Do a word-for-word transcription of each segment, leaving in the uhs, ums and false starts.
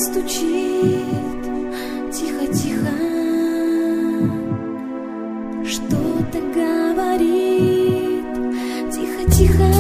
стучит тихо-тихо, что-то говорит тихо-тихо,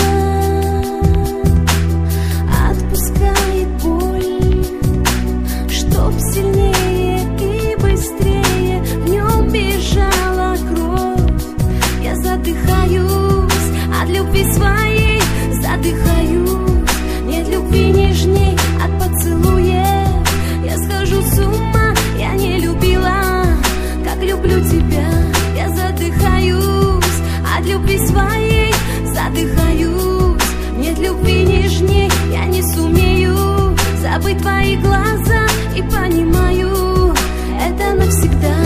отпускает боль, чтоб сильнее и быстрее в нем бежала кровь. Я задыхаюсь от любви своей, задыхаюсь, нет любви нежней от поцелуев. Я схожу с ума, я не любила, как люблю тебя. Я задыхаюсь от любви своей, задыхаюсь, нет любви нежней. Я не сумею забыть твои глаза и понимаю, это навсегда.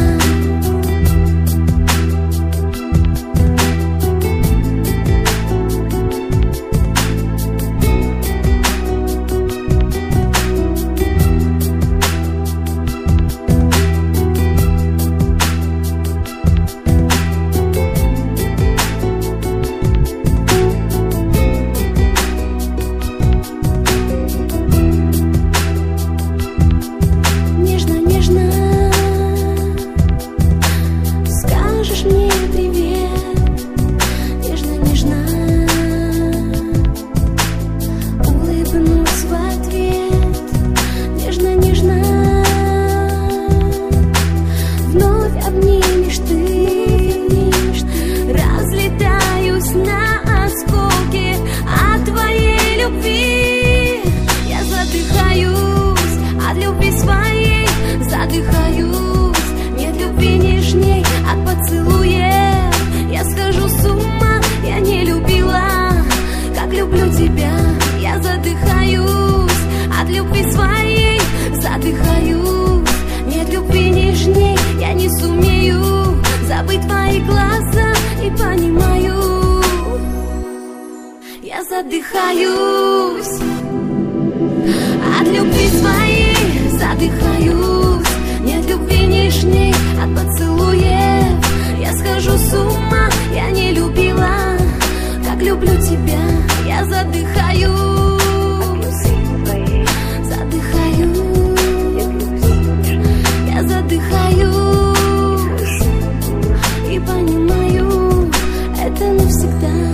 Я задыхаюсь от любви своей, задыхаюсь, нет любви нежней от поцелуев. Я схожу с ума, я не любила, как люблю тебя. Я задыхаюсь, задыхаюсь, я задыхаюсь и понимаю, это навсегда.